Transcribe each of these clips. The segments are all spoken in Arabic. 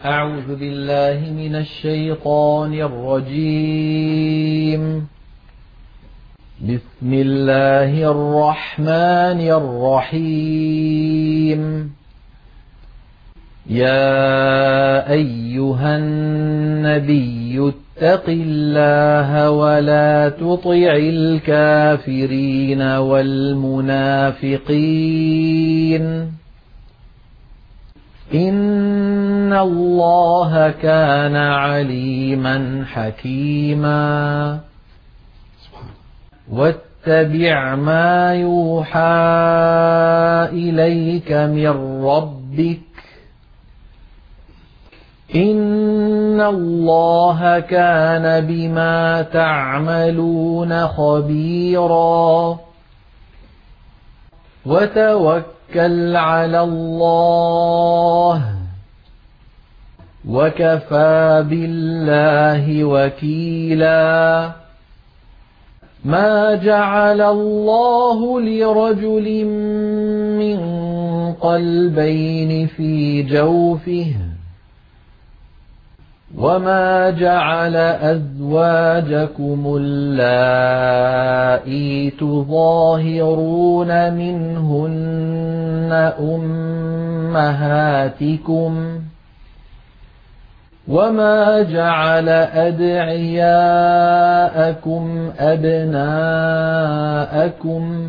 أعوذ بالله من الشيطان الرجيم. بسم الله الرحمن الرحيم. يا أيها النبي اتق الله ولا تطع الكافرين والمنافقين إن الله كان عليما حكيما. واتبع ما يوحى إليك من ربك إن الله كان بما تعملون خبيرا. وتوكل على الله وكفى بالله وكيلا. ما جعل الله لرجل من قلبين في جوفه وما جعل أزواجكم اللائي تظاهرون منهن أمهاتكم وما جعل أدعياءكم أبناءكم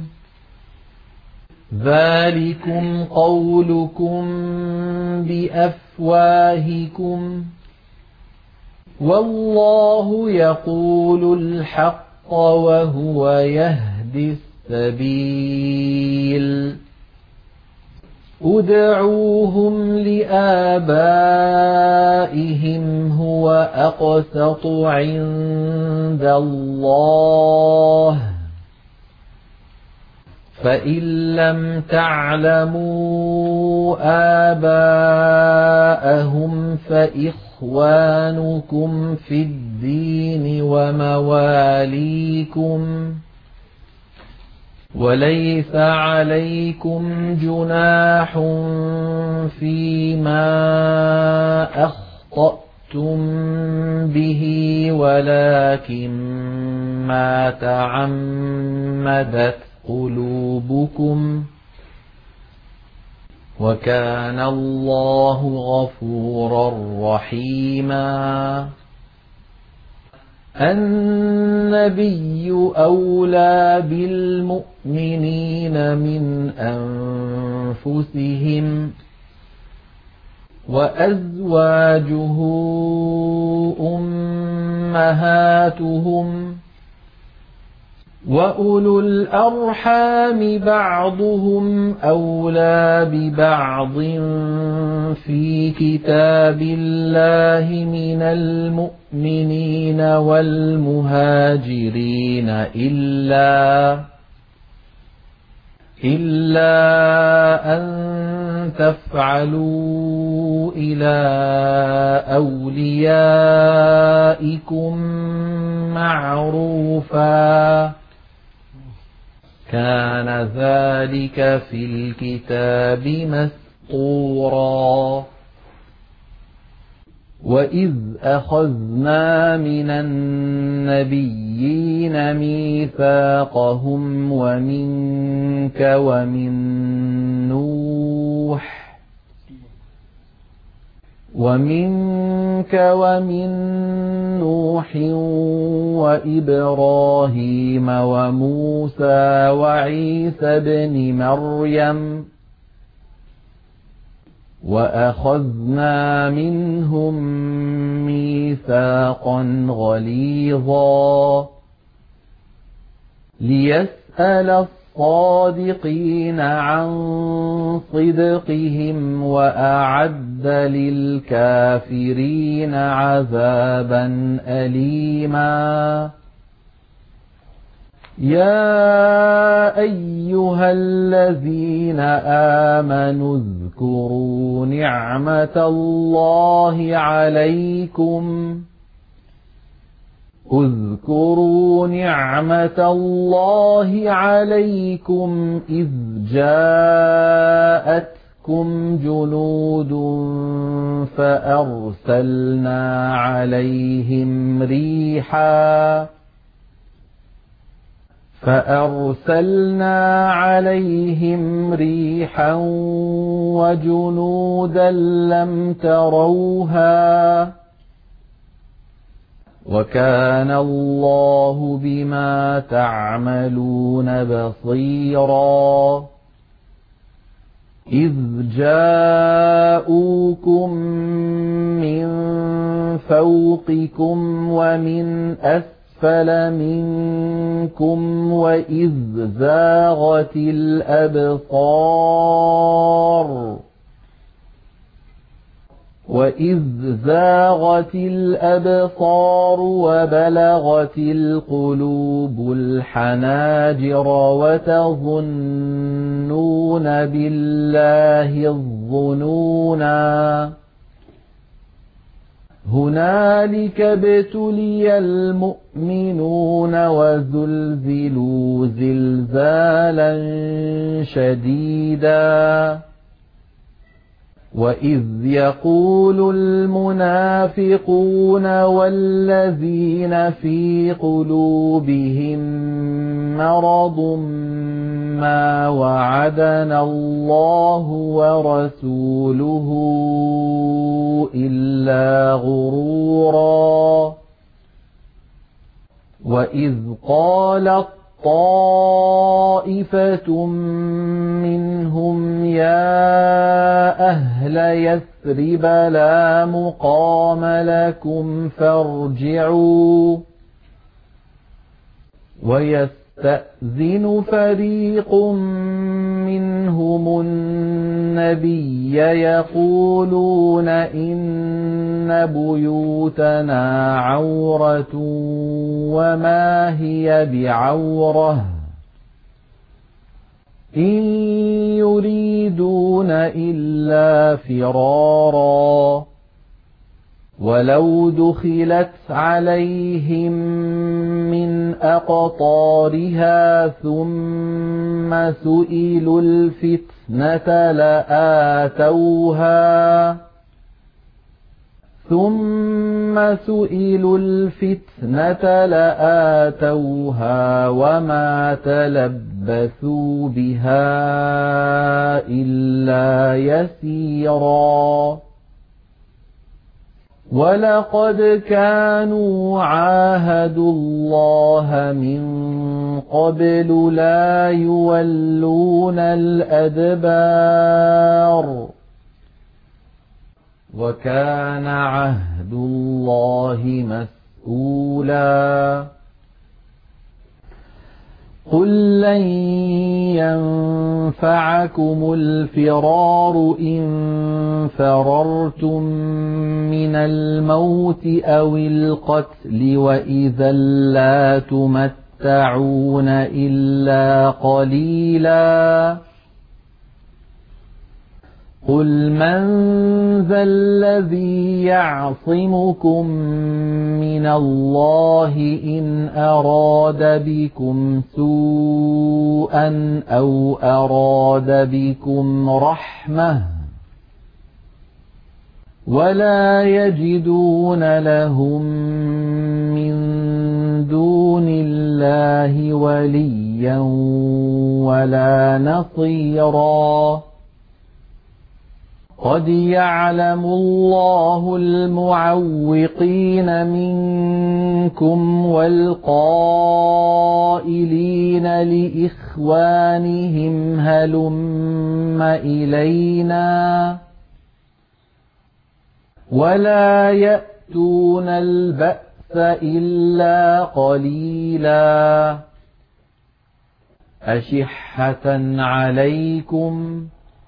ذلكم قولكم بأفواهكم والله يقول الحق وهو يهدي السبيل. ادعوهم لآبائهم هو أقسط عند الله فإن لم تعلموا آباءهم فإخوانكم في الدين ومواليكم وليس عليكم جناح فيما أخطأتم به ولكن ما تعمدت قلوبكم وكان الله غفورا رحيما. النبي أولى بالمؤمنين من أنفسهم وأزواجه أمهاتهم وأولو الأرحام بعضهم أولى ببعض في كتاب الله من المؤمنين والمهاجرين إلا أن تفعلوا إلى أوليائكم معروفا كان ذلك في الكتاب مسطورا. وإذ أخذنا من النبيين ميثاقهم ومنك ومن نوح وإبراهيم وموسى وعيسى بن مريم وأخذنا منهم ميثاقا غليظا ليسأل الصادقين عن صدقهم وأعد للكافرين عذابا أليما. يا أيها الذين آمنوا اذكروا نعمة الله عليكم اذكروا نعمة الله عليكم إذ جاءتكم غشيتكم جنود فأرسلنا عليهم ريحا وجنودا لم تروها وكان الله بما تعملون بصيرا إذ جاءوكم من فوقكم ومن أسفل منكم وإذ زاغت الأبصار وبلغت القلوب الحناجر وتظنون بالله الظنونا هنالك ابتلي المؤمنون وزلزلوا زلزالا شديدا وإذ يقول المنافقون والذين في قلوبهم مرض ما وعدنا الله ورسوله إلا غرورا وإذ قالت طائفة منهم يا أهل يثرب لا مقام لكم فارجعوا ويستأذن فريق منهم النبي يقولون إن بيوتنا عورة وما هي بعورة إن يريدون إلا فرارا ولو دخلت عليهم من أقطارها ثم سئلوا الفتنة لآتوها وما تلبثوا بها إلا يسيرا ولقد كانوا عاهدوا الله من قبل لا يولون الأدبار وكان عهد الله مسؤولا قل لن ينفعكم الفرار إن فررتم من الموت أو القتل وإذا لا تمتعون إلا قليلا قل من ذا الذي يعصمكم من الله إن أراد بكم سوءا أو أراد بكم رحمة ولا يجدون لهم من دون الله وليا ولا نصيرا قد يعلم الله المعوقين منكم والقائلين لإخوانهم هلم إلينا ولا يأتون البأس إلا قليلا أشحة عليكم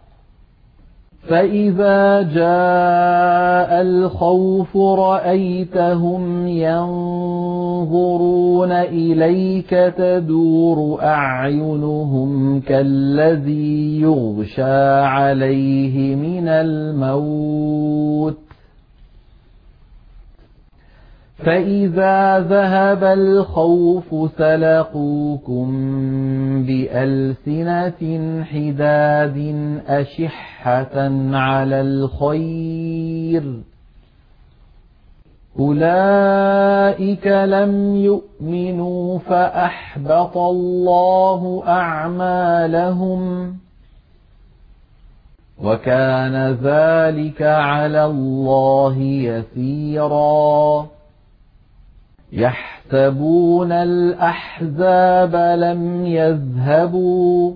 فإذا جاء الخوف رأيتهم ينظرون إليك تدور أعينهم كالذي يغشى عليه من الموت فإذا ذهب الخوف سلقوكم بألسنة حداد أشحة على الخير أولئك لم يؤمنوا فأحبط الله أعمالهم وكان ذلك على الله يسيرا يحسبون الأحزاب لم يذهبوا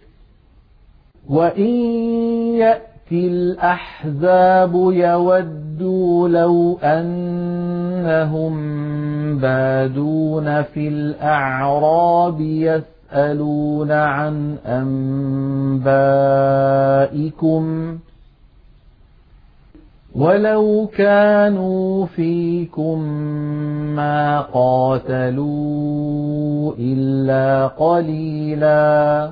وإن يأتي الأحزاب يودوا لو أنهم بادون في الأعراب يسألون عن أنبائكم ولو كانوا فيكم ما قاتلوا إلا قليلا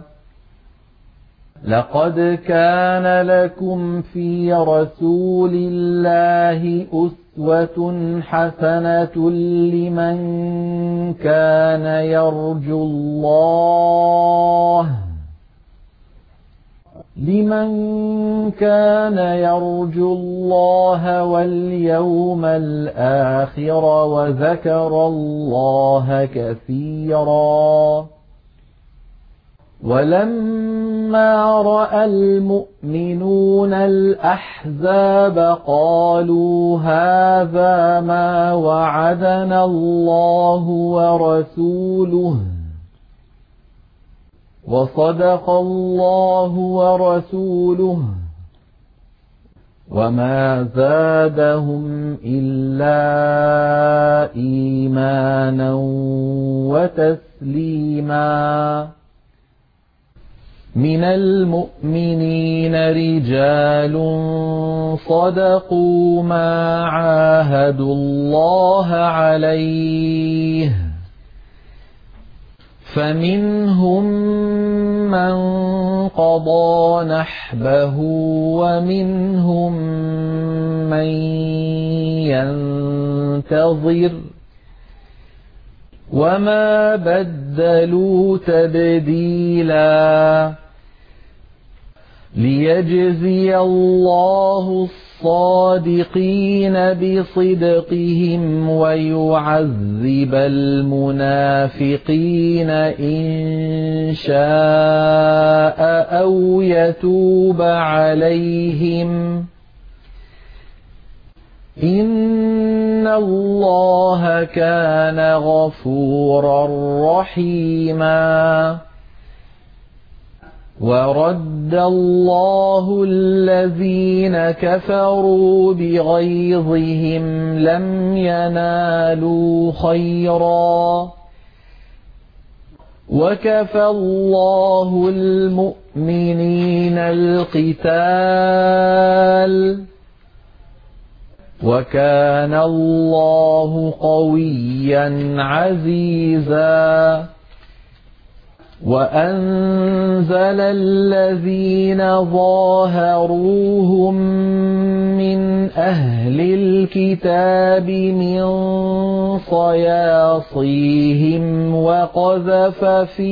لقد كان لكم في رسول الله أسوة حسنة لمن كان يرجو الله واليوم الآخر وذكر الله كثيرا ولما رأى المؤمنون الأحزاب قالوا هذا ما وعدنا الله ورسوله وصدق الله ورسوله وما زادهم إلا إيمانا وتسليما من المؤمنين رجال صدقوا ما عاهدوا الله عليه فمنهم من قضى نحبه ومنهم من ينتظر وما بدلوا تبديلا ليجزي الله الصادقين بصدقهم ويعذب المنافقين إن شاء أو يتوب عليهم إن الله كان غفورا رحيما ورد الله الذين كفروا بغيظهم لم ينالوا خيرا وكفى الله المؤمنين القتال وكان الله قويا عزيزا وأنزل الذين ظاهروهم من أهل الكتاب من صياصيهم وقذف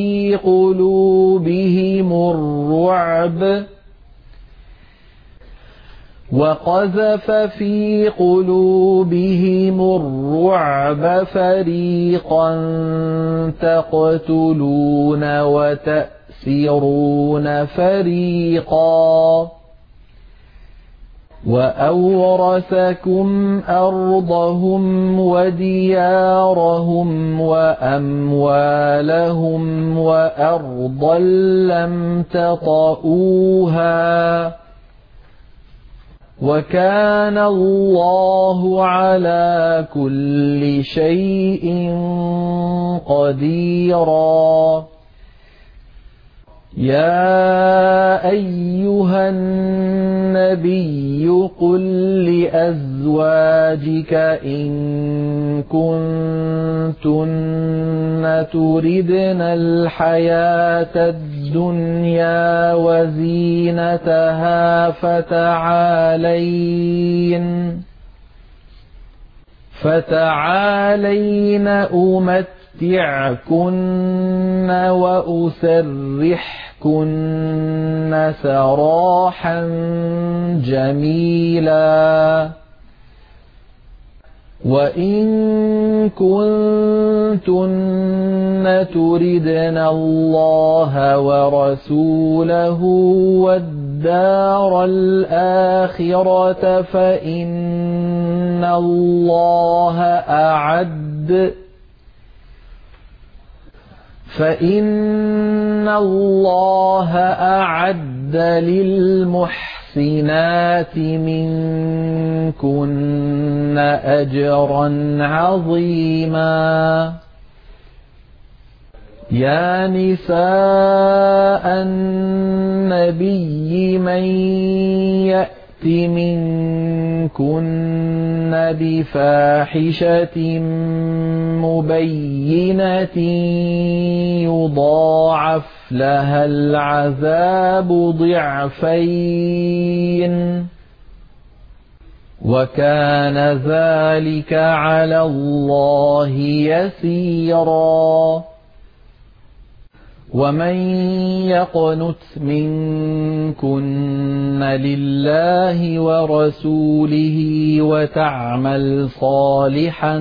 في قلوبهم الرعب فريقا تقتلون وتأسرون فريقا وأورثكم أرضهم وديارهم وأموالهم وأرضا لم تطئوها وكان الله على كل شيء قديرا يا أيها النبي قل لأزواجك إن كنتن تردن الحياة الدنيا فتعالين أمتعكن وأسرحكن سراحا جميلا. وإن كنتن تردن الله ورسوله والدار الآخرة فإن الله أعد للمحسنات منكن أجرا عظيما. يا نساء النبي من يأت منكن بفاحشة مبينة يضاعف لها العذاب ضعفين وكان ذلك على الله يسيرا. ومن يقنت منكن لله ورسوله وتعمل صالحا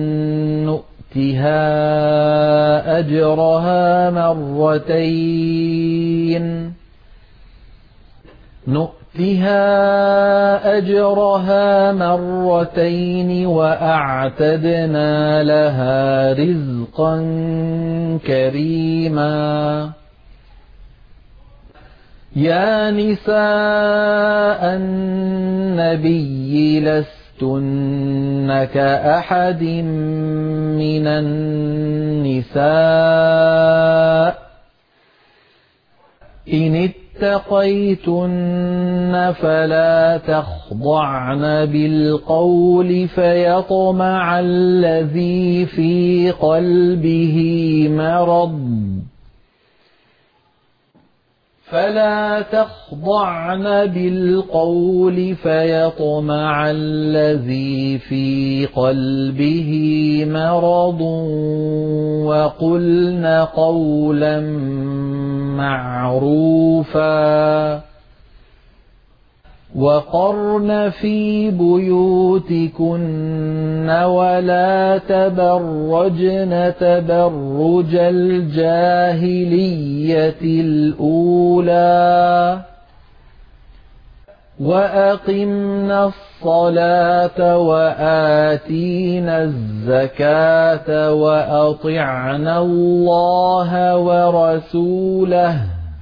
نؤتها أجرها مرتين وأعتدنا لها رزقا كريما. يا نساء النبي لستن كأحد من النساء إن اتقيتن فلا تخضعن بالقول فيطمع الذي في قلبه مرض وقلن قولا معروفا. وقرن في بيوتكن ولا تبرجن تبرج الجاهلية الأولى وأقمنا الصلاة وآتينا الزكاة وأطعنا الله ورسوله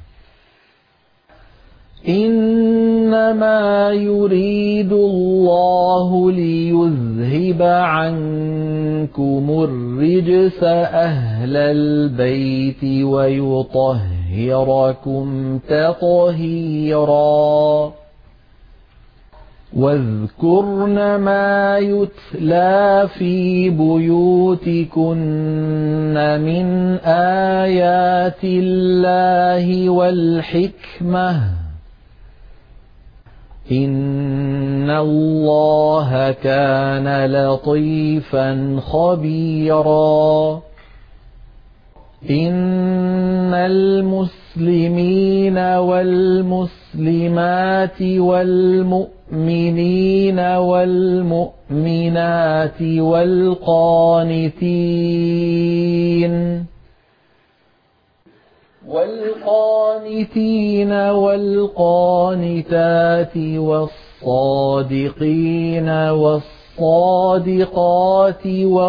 إنما يريد الله ليذهب عنكم الرجس أهل البيت ويطهركم تطهيرا. واذكرن ما يتلى في بيوتكن من آيات الله والحكمة إن الله كان لطيفا خبيرا. إن المسلمين والمسلمات والمؤمنين والمؤمنات والقانتين والقانتات والصادقين والصادقات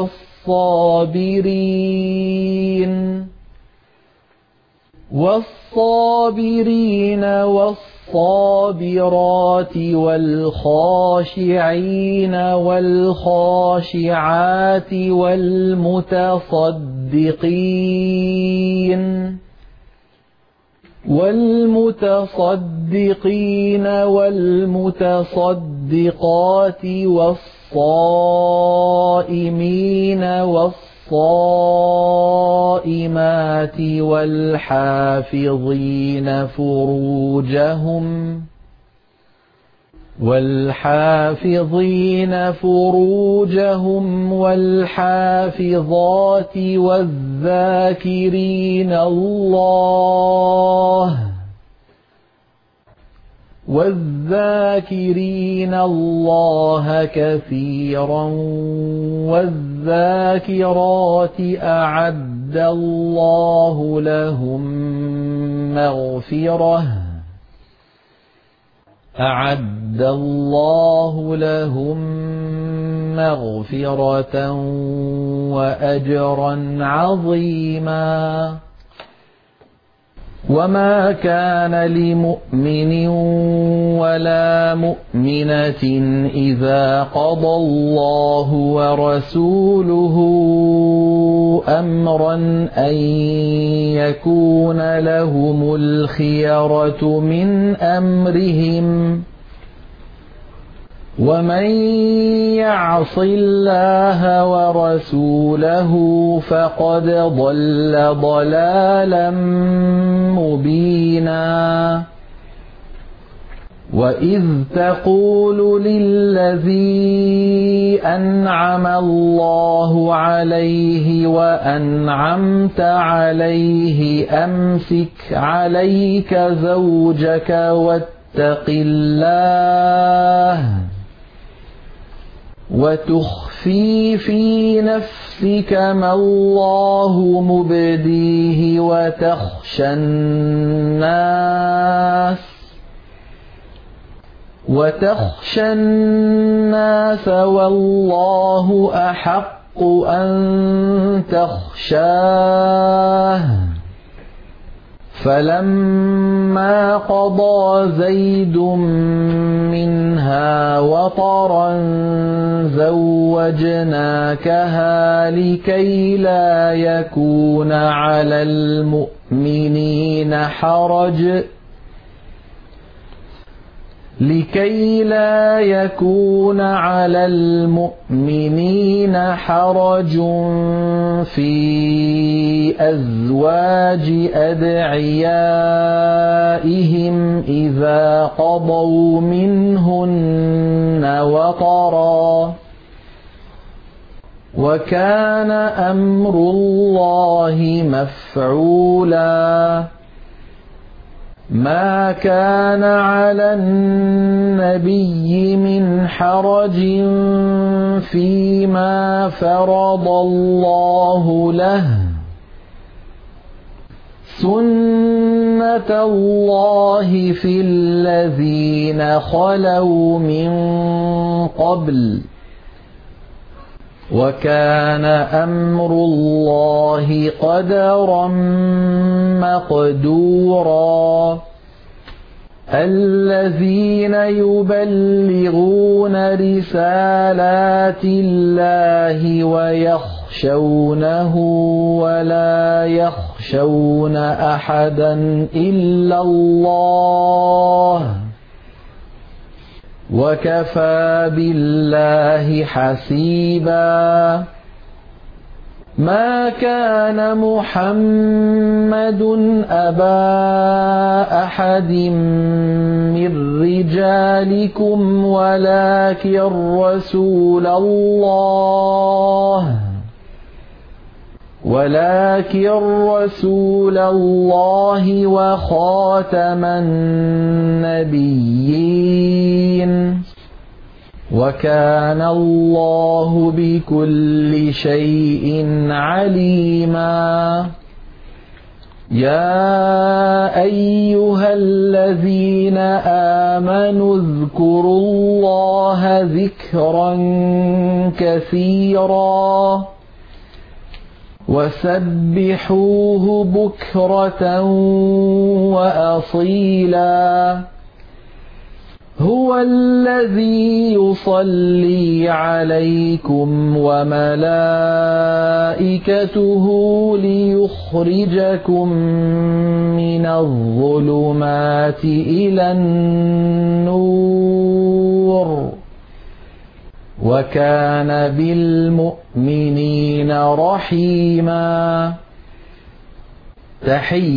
والصابرين والصابرات والخاشعين والخاشعات والمتصدقين والمتصدقات والصائمين والصائمات والحافظين فروجهم والحافظات والذاكرين الله كثيرا والذاكرات أعد الله لهم مغفرة وأجرا عظيما. وما كان لمؤمن ولا مؤمنة إذا قضى الله ورسوله أمرا أن يكون لهم الخيرة من أمرهم ومن يعص الله ورسوله فقد ضل ضلالا مبينا. وإذ تقول للذي أنعم الله عليه وأنعمت عليه أمسك عليك زوجك واتق الله وتخفي في نفسك ما الله مبديه وتخشى الناس والله أحق أن تخشاه. فلما قضى زيد منها وطرا زوجناكها لكي لا يكون على المؤمنين حرج في أزواج أدعيائهم إذا قضوا منهن وطرا وكان أمر الله مفعولا. ما كان على النبي من حرج فيما فرض الله له سنة الله في الذين خلوا من قبل وكان أمر الله قدرا مقدورا. الذين يبلغون رسالات الله ويخشونه ولا يخشون أحدا إلا الله وكفى بالله حسيبا. ما كان محمد أبا أحد من رجالكم ولكن رسول الله وخاتم النبيين وكان الله بكل شيء عليما. يا أيها الذين آمنوا اذكروا الله ذكرا كثيرا وسبحوه بكرة وأصيلا. هو الذي يصلي عليكم وملائكته ليخرجكم من الظلمات إلى النور وكان بالمؤمنين رحيما.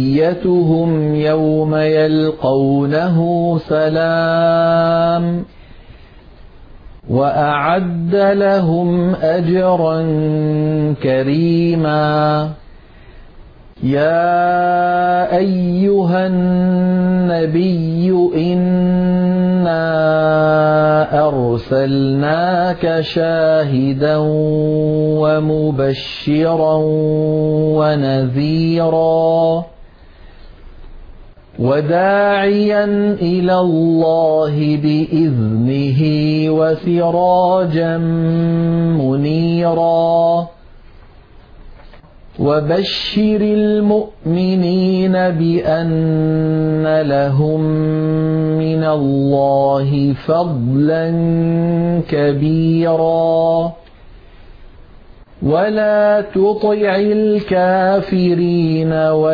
تحيتهم يوم يلقونه سلام وأعد لهم أجرا كريما. يا أيها النبي إنا أرسلناك شاهدا ومبشرا ونذيرا وداعيا إلى الله بإذنه وسراجا منيرا. وبشر المؤمنين بأن لهم من الله فضلا كبيرا. ولا تطع الكافرين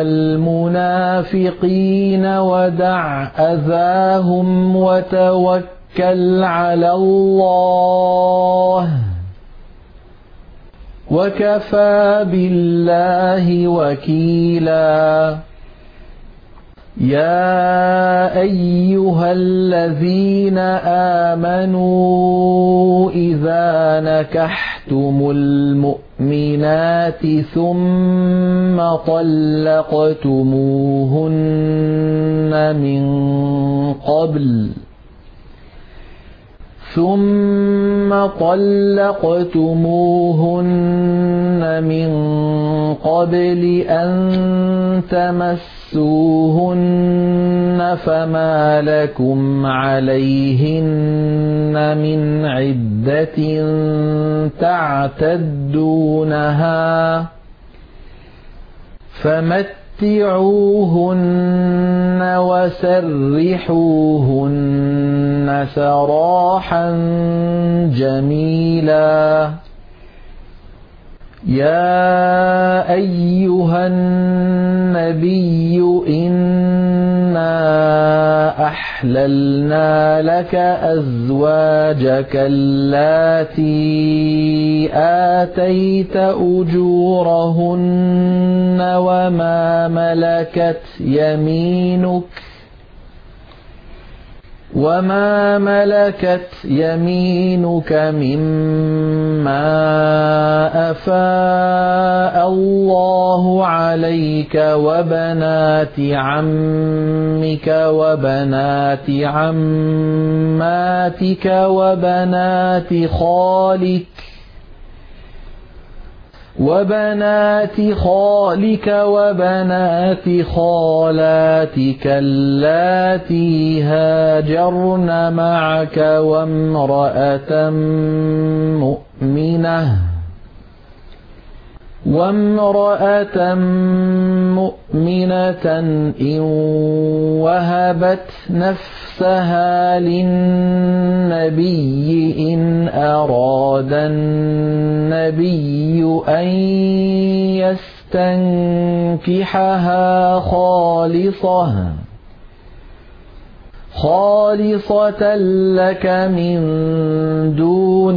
والمنافقين ودع أذاهم وتوكل على الله وكفى بالله وكيلا. يا أيها الذين آمنوا إذا نكحتم المؤمنات ثم طلقتموهن من قبل أن تمسوهن فما لكم عليهن من عدة تعتدونها فمتعوهن وسرحوهن سراحا جميلا. يا أيها النبي إنا أحللنا لك أزواجك اللاتي آتيت أجورهن وما ملكت يمينك مما أفاء الله عليك وبنات عمك وبنات عماتك وبنات خالك وبنات خالاتك اللاتي هاجرن معك وامرأة مؤمنة إن وهبت نفسها للنبي إن أراد النبي أن يستنكحها خالصة لك من دون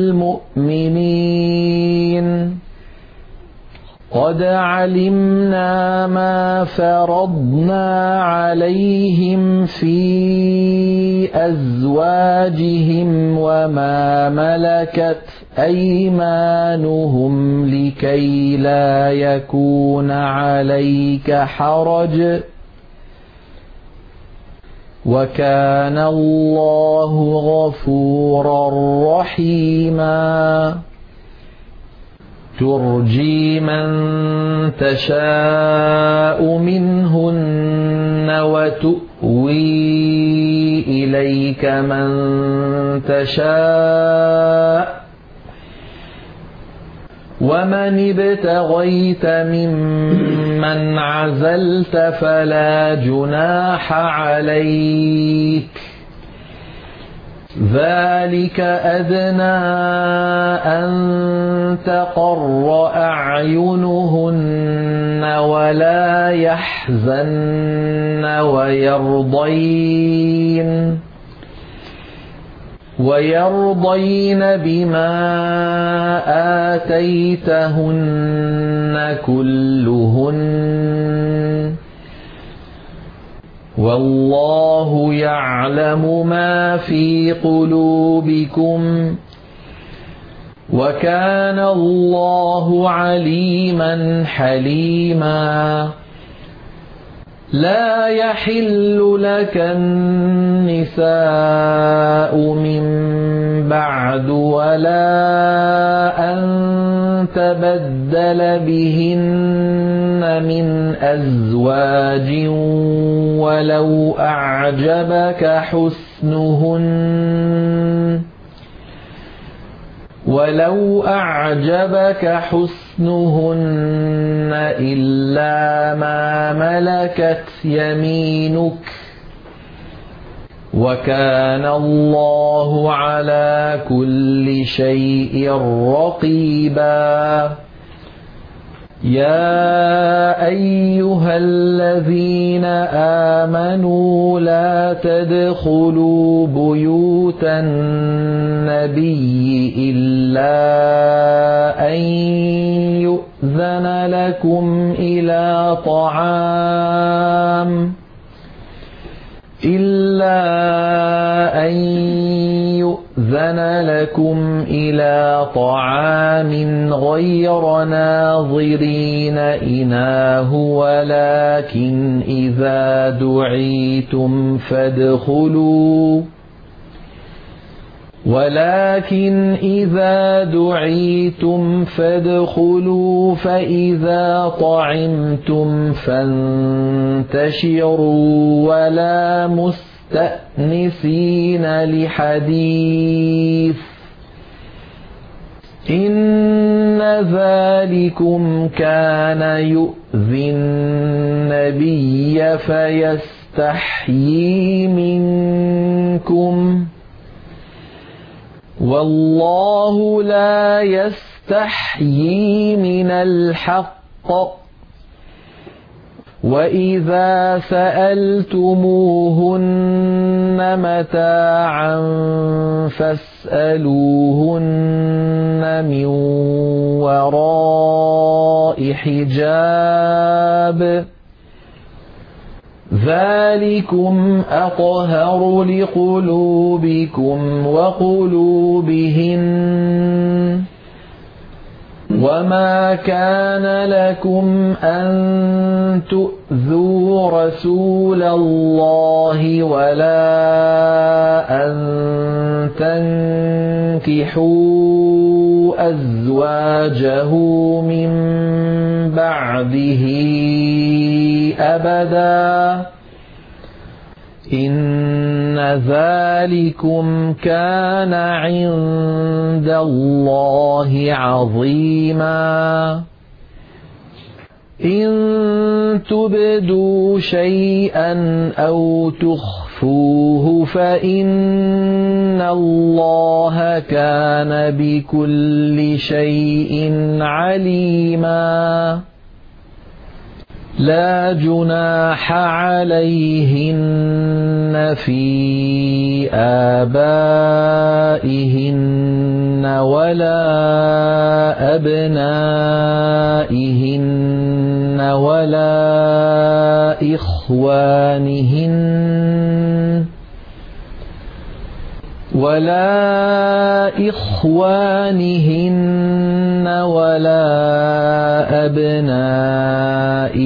المؤمنين. قد علمنا ما فرضنا عليهم في أزواجهم وما ملكت أيمانهم لكي لا يكون عليك حرج وكان الله غفورا رحيما. ترجي من تشاء منهن وتؤوي إليك من تشاء ومن ابتغيت ممن عزلت فلا جناح عليك ذلك أدنى أن تقر أعينهن ولا يحزن ويرضين بما آتيتهن كلهن والله يعلم ما في قلوبكم وكان الله عليما حليما لا يحل لك النساء من بعد ولا أن تبدل بهن من أزواج ولو أعجبك حسنهن إلا ما ملكت يمينك وكان الله على كل شيء رقيبا يا أيها الذين آمنوا لا تدخلوا بيوت النبي إلا أن يؤذن لكم إلى طعام غير ناظرين إناه ولكن إذا دعيتم فادخلوا فإذا طعمتم فانتشروا ولا مستأنسين لحديث إن ذلكم كان يؤذي النبي فيستحيي منكم والله لا يستحيي من الحق وإذا سألتموهن متاعا فاسألوهن من وراء حجاب ذلكم أطهر لقلوبكم وقلوبهن وما كان لكم أن تؤذوا رسول الله ولا أن تنكحوا أزواجه من بعده أبدا إن ذلكم كان عند الله عظيما إن تبدوا شيئا أو تخفوه فإن الله كان بكل شيء عليما لا جناح عليهن في آبائهن ولا أبنائهن ولا إخوانهن ولا أبناء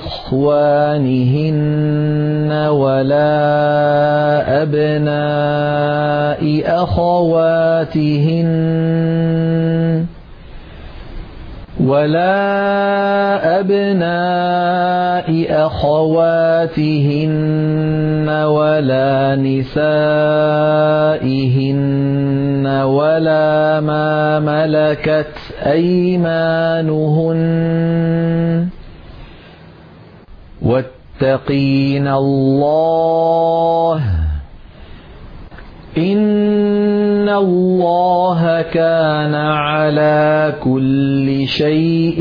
إخوانهن ولا أبناء أخواتهن ولا نسائهن ولا ما ملكت أيمانهن واتقين الله إن الله كان على كل شيء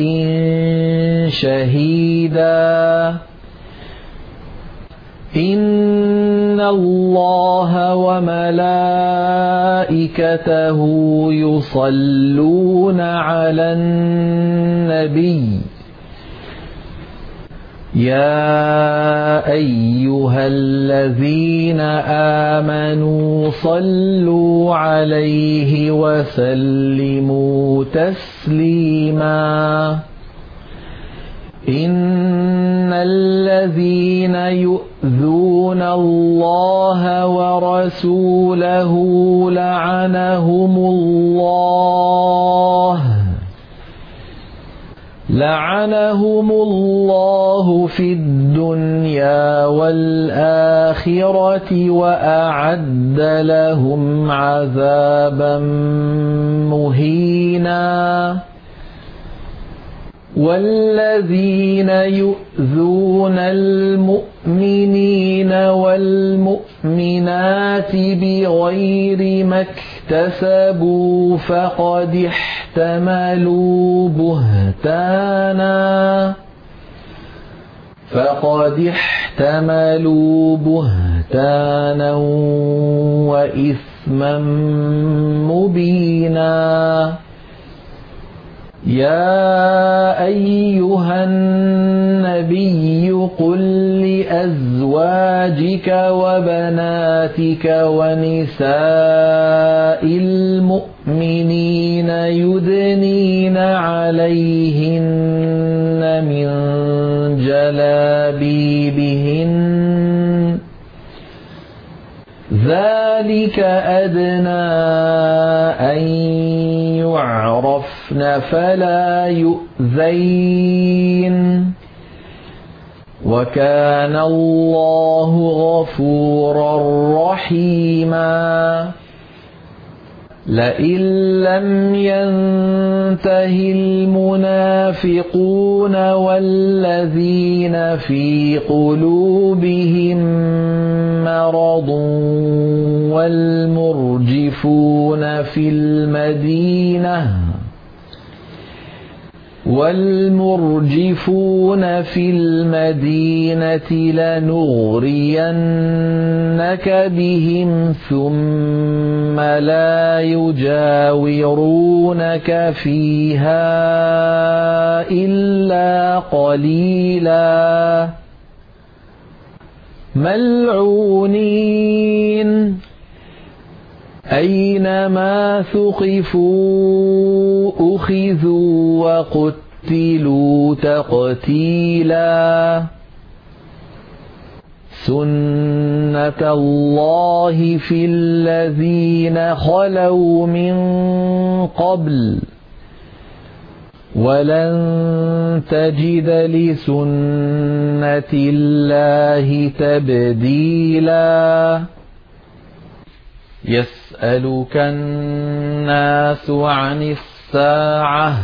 شهيدا إن الله وملائكته يصلون على النبي يا أيها الذين آمنوا صلوا عليه وسلموا تسليما إن الذين يؤذون الله ورسوله لعنهم الله في الدنيا والآخرة وأعد لهم عذابا مهينا والذين يؤذون المؤمنين والمؤمنات بغير ما اكتسبوا فقد احتملوا بهتانا وإثما مبينا يا أيها النبي قل لأزواجك وبناتك ونساء المؤمنين يدنين عليهن من جلابيبهن ذلك أدنى أن يعرفن فلا يؤذين وكان الله غفورا رحيما لئن لم ينته المنافقون والذين في قلوبهم مرض والمرجفون في المدينة لنغرينك بهم ثم لا يجاورونك فيها إلا قليلا ملعونين أينما ثقفوا أخذوا وقتلوا تقتيلا سنة الله في الذين خلوا من قبل ولن تجد لسنة الله تبديلا يسألك الناس عن الساعة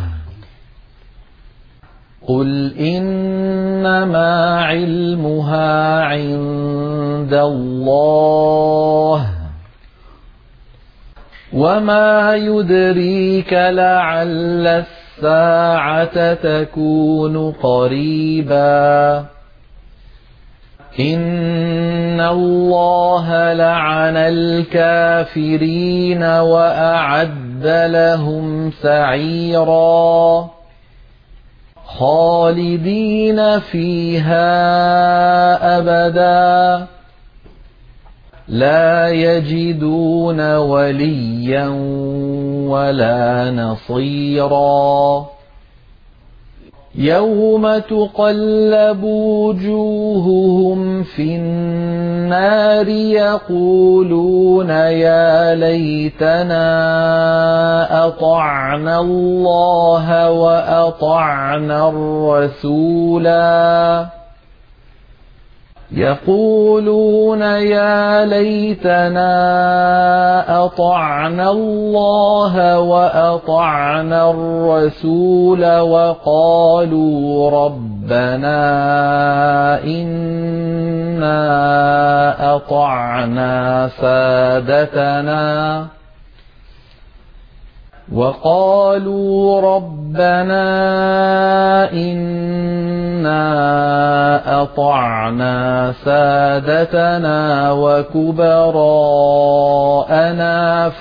قل إنما علمها عند الله وما يدريك لعل الساعة تكون قريبا إن الله لعن الكافرين وأعد لهم سعيرا خالدين فيها أبدا لا يجدون وليا ولا نصيرا يوم تقلب وجوههم في النار يقولون يا ليتنا أطعنا الله وأطعنا الرسولا يقولون يا ليتنا أطعنا الله وأطعنا الرسول وقالوا ربنا إنا أطعنا سادتنا وكبراءنا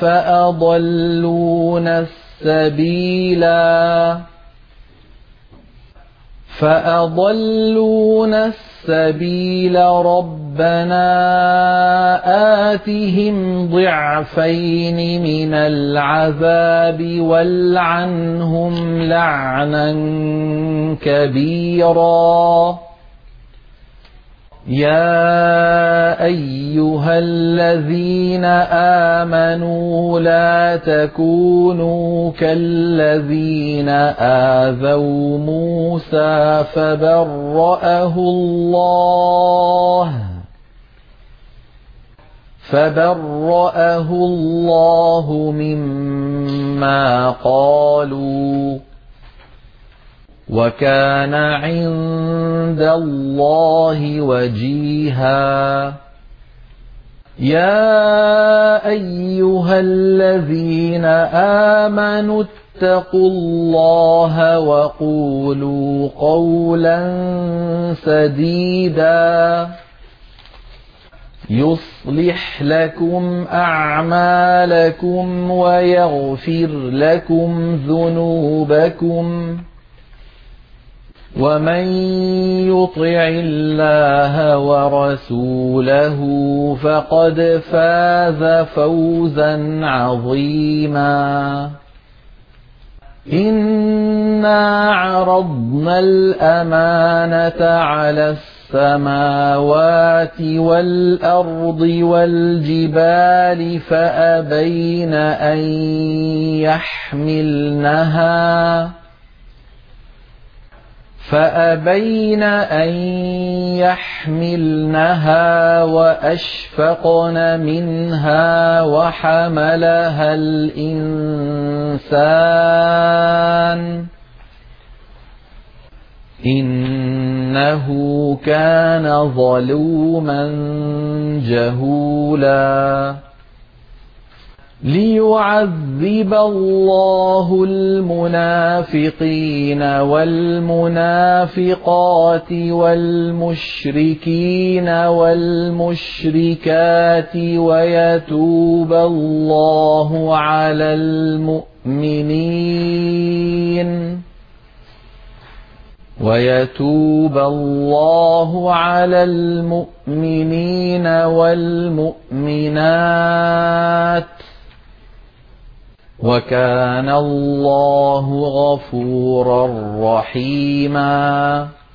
فأضلونا السبيلا فأضلونا السبيل ربنا آتهم ضعفين من العذاب والعنهم لعنا كبيرا يا أيها الذين آمنوا لا تكونوا كالذين آذوا موسى فبرأه الله مما قالوا وكان عند الله وجيها يا أيها الذين آمنوا اتقوا الله وقولوا قولا سديدا يصلح لكم أعمالكم ويغفر لكم ذنوبكم ومن يطع الله ورسوله فقد فاز فوزا عظيما إنا عرضنا الأمانة على السماوات والأرض والجبال فأبين أن يحملنها وأشفقن منها وحملها الإنسان إنه كان ظلوما جهولا ليعذب الله المنافقين والمنافقات والمشركين والمشركات ويتوب الله على المؤمنين والمؤمنات وكان الله غفورا رحيما